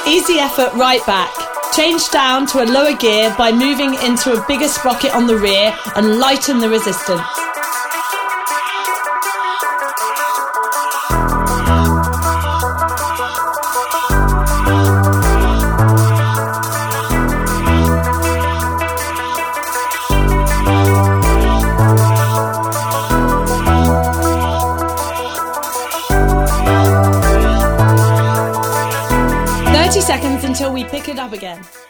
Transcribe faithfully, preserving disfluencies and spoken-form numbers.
Easy effort right back. Change down to a lower gear by moving into a bigger sprocket on the rear and lighten the resistance. thirty seconds until we pick it up again.